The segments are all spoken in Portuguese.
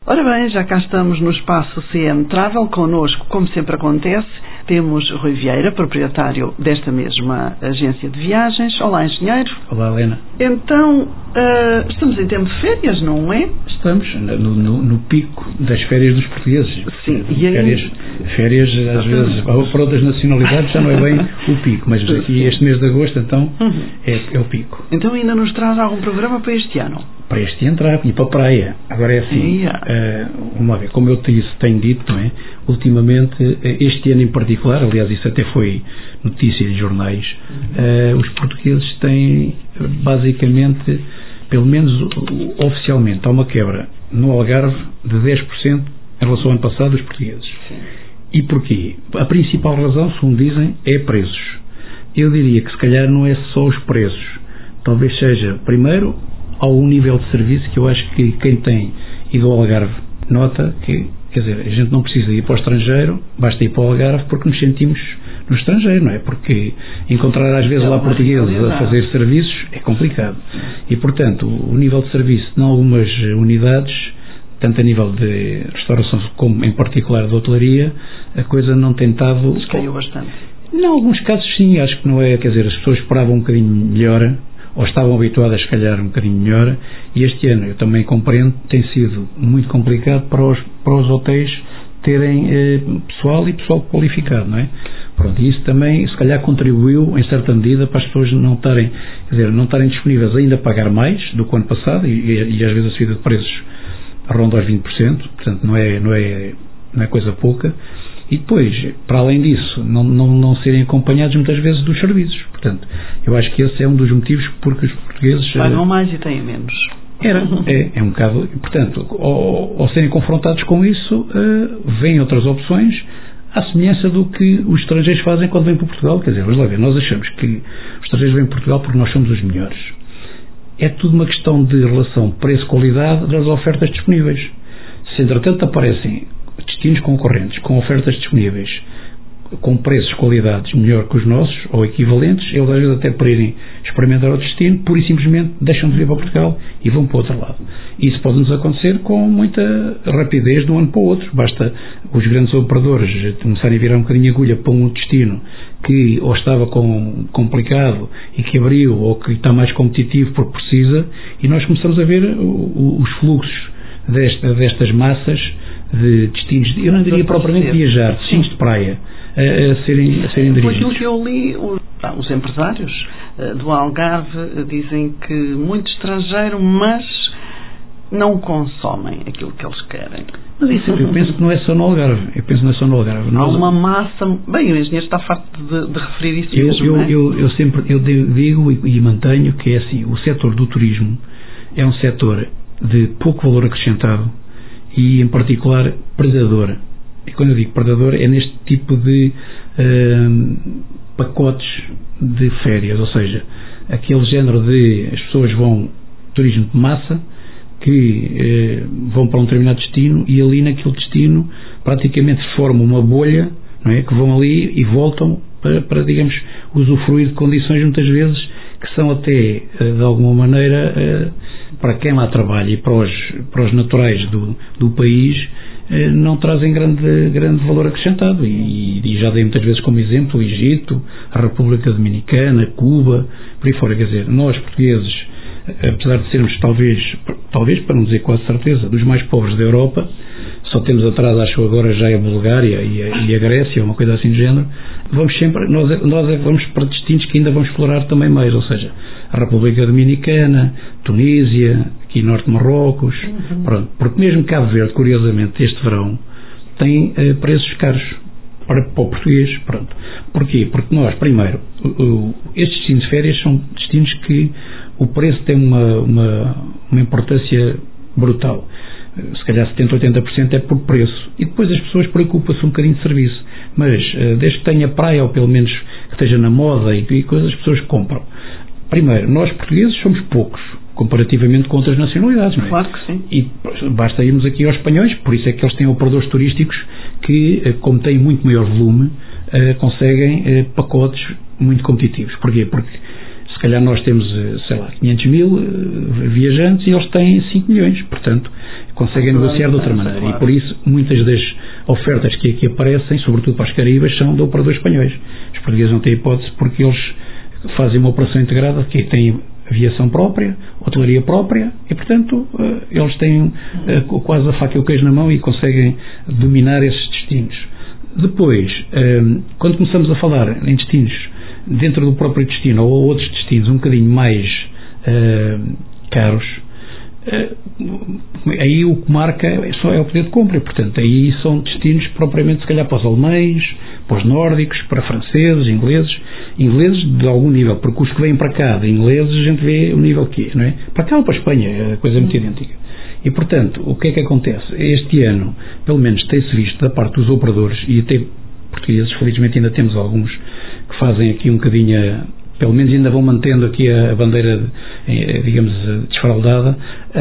Ora bem, já cá estamos no espaço CM Travel. Connosco, como sempre acontece, temos Rui Vieira, proprietário desta mesma agência de viagens. Olá, engenheiro. Olá, Helena. Então, estamos em tempo de férias, não é? Estamos no pico das férias dos portugueses. Sim. Férias às vezes, para outras nacionalidades já não é bem o pico, mas aqui este mês de agosto, então, é o pico. Então ainda nos traz algum programa para este ano? Para este ano e para a praia. Agora é assim, vamos ver, como eu tenho dito, não é? Ultimamente, este ano em particular, aliás isso até foi notícia em jornais, os portugueses têm basicamente, pelo menos oficialmente, há uma quebra no Algarve de 10% em relação ao ano passado dos portugueses. Sim. E porquê? A principal razão, segundo dizem, é preços. Eu diria que se calhar não é só os preços. Talvez seja, primeiro, algum nível de serviço que eu acho que quem tem ido ao Algarve nota que, quer dizer, a gente não precisa ir para o estrangeiro, basta ir para o Algarve porque nos sentimos no estrangeiro, não é? Porque encontrar às vezes lá portugueses a fazer serviços é complicado. E, portanto, o nível de serviço em algumas unidades, tanto a nível de restauração como em particular de hotelaria, a coisa não tem estado... Caiu bastante. Em alguns casos sim, acho que não é, quer dizer, as pessoas esperavam um bocadinho melhor, ou estavam habituadas, se calhar, um bocadinho melhor, e este ano, eu também compreendo, tem sido muito complicado para os hotéis terem pessoal e pessoal qualificado, não é? Pronto, e isso também, se calhar, contribuiu, em certa medida, para as pessoas não estarem disponíveis ainda a pagar mais do que o ano passado, e às vezes a subida de preços ronda aos 20%, portanto, não é coisa pouca. E depois, para além disso, não serem acompanhados muitas vezes dos serviços. Portanto, eu acho que esse é um dos motivos porque os portugueses... Pagam mais e têm menos. É um bocado... Portanto, ao serem confrontados com isso, vêm outras opções, à semelhança do que os estrangeiros fazem quando vêm para Portugal. Quer dizer, vamos lá ver, nós achamos que os estrangeiros vêm para Portugal porque nós somos os melhores. É tudo uma questão de relação preço-qualidade das ofertas disponíveis. Se, entretanto, aparecem destinos concorrentes com ofertas disponíveis com preços, qualidades melhor que os nossos ou equivalentes, eles às vezes até para irem experimentar o destino, pura e simplesmente deixam de vir para Portugal e vão para o outro lado. Isso pode-nos acontecer com muita rapidez de um ano para o outro. Basta os grandes operadores começarem a virar um bocadinho a agulha para um destino que ou estava complicado e que abriu, ou que está mais competitivo porque precisa, e nós começamos a ver os fluxos destas massas de destinos, eu não diria propriamente viajar, destinos de praia, a serem dirigidos. Por aquilo que eu li, os empresários do Algarve dizem que muito estrangeiro, mas não consomem aquilo que eles querem. Mas isso eu penso que não é só no Algarve. Há uma massa... Bem, o engenheiro está farto de referir isso mesmo, eu sempre digo e mantenho que é assim, o setor do turismo é um setor de pouco valor acrescentado e, em particular, predador. E quando eu digo predador é neste tipo de pacotes de férias, ou seja, aquele género de as pessoas vão turismo de massa, que vão para um determinado destino e ali naquele destino praticamente formam uma bolha, não é? Que vão ali e voltam para, digamos, usufruir de condições muitas vezes que são até, de alguma maneira, para quem lá trabalha e para os naturais do país, não trazem grande valor acrescentado. E já dei muitas vezes como exemplo o Egito, a República Dominicana, Cuba, por aí fora. Quer dizer, nós portugueses, apesar de sermos talvez, para não dizer quase certeza, dos mais pobres da Europa, só temos atrás, acho agora, já a Bulgária e a Grécia, uma coisa assim do género, nós vamos para destinos que ainda vamos explorar também mais, ou seja, a República Dominicana, Tunísia, aqui norte de Marrocos, pronto, porque mesmo Cabo Verde, curiosamente, este verão, tem preços caros para o português, pronto. Porquê? Porque nós, primeiro, estes destinos de férias são destinos que o preço tem uma importância brutal. Se calhar 70%, 80% é por preço. E depois as pessoas preocupam-se um bocadinho de serviço. Mas, desde que tenha praia, ou pelo menos que esteja na moda e coisas, as pessoas compram. Primeiro, nós portugueses somos poucos, comparativamente com outras nacionalidades, não é? Claro que sim. E basta irmos aqui aos espanhóis, por isso é que eles têm operadores turísticos que, como têm muito maior volume, conseguem pacotes muito competitivos. Porquê? Porque se calhar nós temos, sei lá, 500 mil viajantes e eles têm 5 milhões, portanto conseguem negociar de outra maneira, e por isso muitas das ofertas que aqui aparecem, sobretudo para as Caraíbas, são de operadores espanhóis. Os portugueses não têm hipótese porque eles fazem uma operação integrada que tem aviação própria, hotelaria própria, e portanto eles têm quase a faca e o queijo na mão e conseguem dominar esses destinos. Depois, quando começamos a falar em destinos dentro do próprio destino ou outros destinos um bocadinho mais caros, aí o que marca só é o poder de compra, portanto aí são destinos propriamente se calhar para os alemães, para os nórdicos, para franceses, ingleses de algum nível, porque os que vêm para cá de ingleses a gente vê o nível que é, não é? Para cá ou para a Espanha é a coisa muito idêntica. E portanto, o que é que acontece? Este ano, pelo menos tem-se visto da parte dos operadores, e até portugueses, felizmente ainda temos alguns que fazem aqui um bocadinho, pelo menos ainda vão mantendo aqui a bandeira, digamos, desfaraldada,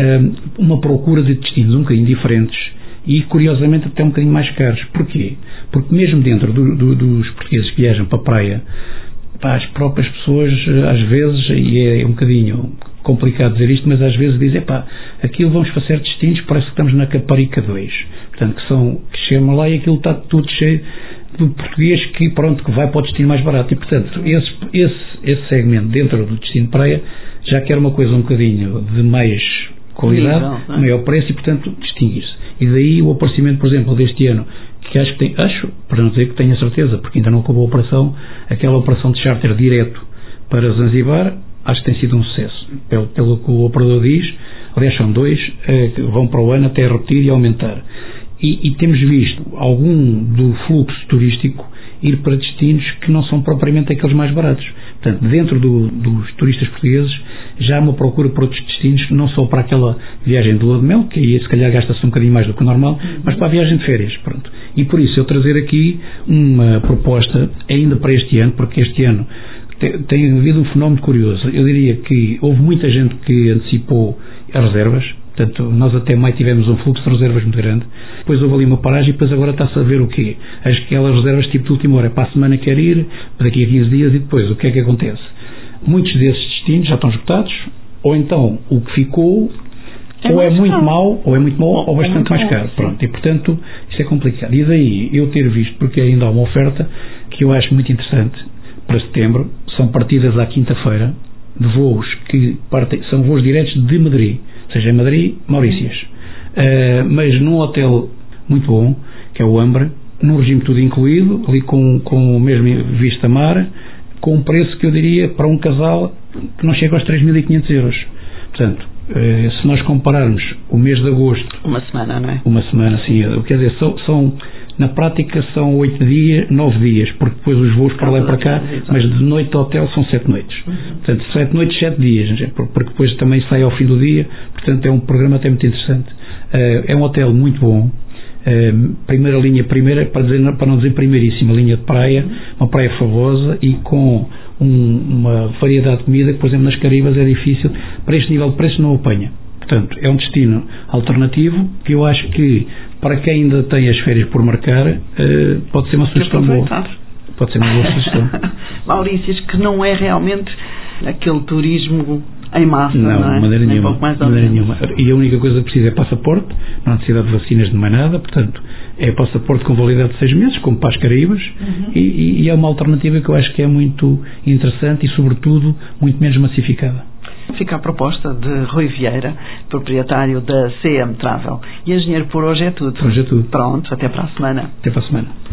uma procura de destinos um bocadinho diferentes e, curiosamente, até um bocadinho mais caros. Porquê? Porque mesmo dentro dos portugueses que viajam para a praia, as próprias pessoas, às vezes, e é um bocadinho complicado dizer isto, mas às vezes dizem, aquilo vamos para certos destinos, parece que estamos na Caparica 2. Portanto, que chegam lá e aquilo está tudo cheio do português que vai para o destino mais barato. E, portanto, esse segmento dentro do destino praia já quer uma coisa um bocadinho de mais qualidade, maior preço e, portanto, distingue-se. E daí o aparecimento, por exemplo, deste ano, que acho, para não dizer que tenho a certeza, porque ainda não acabou a operação, aquela operação de charter direto para Zanzibar, acho que tem sido um sucesso. Pelo que o operador diz, aliás, são 2 que vão para o ano até repetir e aumentar. E temos visto algum do fluxo turístico ir para destinos que não são propriamente aqueles mais baratos. Portanto, dentro dos turistas portugueses já há uma procura por outros destinos, não só para aquela viagem de lua de mel, que aí se calhar gasta-se um bocadinho mais do que o normal, mas para a viagem de férias. Pronto. E por isso eu trazer aqui uma proposta ainda para este ano, porque este ano tem havido um fenómeno curioso. Eu diria que houve muita gente que antecipou as reservas. Portanto, nós até maio tivemos um fluxo de reservas muito grande, depois houve ali uma paragem e depois agora está-se a ver o quê? Aquelas reservas tipo de última hora, para a semana quer ir, daqui a 15 dias, e depois o que é que acontece? Muitos desses destinos já estão esgotados, ou então o que ficou ou é muito mau ou bastante mais caro. Pronto, e portanto isso é complicado. E daí eu ter visto, porque ainda há uma oferta que eu acho muito interessante para setembro, são partidas à quinta-feira de voos que são voos diretos de Madrid, ou seja, em Madrid, Maurícias, mas num hotel muito bom, que é o Ambre, num regime tudo incluído, ali com o mesmo vista mar, com um preço que eu diria para um casal que não chega aos 3.500 euros. Portanto, se nós compararmos o mês de agosto... Uma semana, não é? Uma semana, sim. Quer dizer, na prática são 8 dias, 9 dias, porque depois os voos para lá e para cá, mas de noite ao hotel são 7 noites. Portanto, 7 noites, 7 dias, porque depois também sai ao fim do dia, portanto é um programa até muito interessante. É um hotel muito bom, primeira linha, para não dizer primeiríssima linha de praia, uma praia famosa e com uma variedade de comida que, por exemplo, nas Caraíbas é difícil, para este nível de preço não apanha. Portanto, é um destino alternativo que eu acho que, para quem ainda tem as férias por marcar, pode ser uma sugestão boa. Pode ser uma boa sugestão. Maurícias, que não é realmente aquele turismo em massa, não é? De maneira nenhuma. E a única coisa que precisa é passaporte, não há necessidade de vacinas de mais nada, portanto, é passaporte com validade de 6 meses, como para as Caraíbas, e é uma alternativa que eu acho que é muito interessante e, sobretudo, muito menos massificada. Fica a proposta de Rui Vieira, proprietário da CM Travel. E engenheiro, por hoje é tudo. Por hoje é tudo. Pronto, até para a semana. Até para a semana.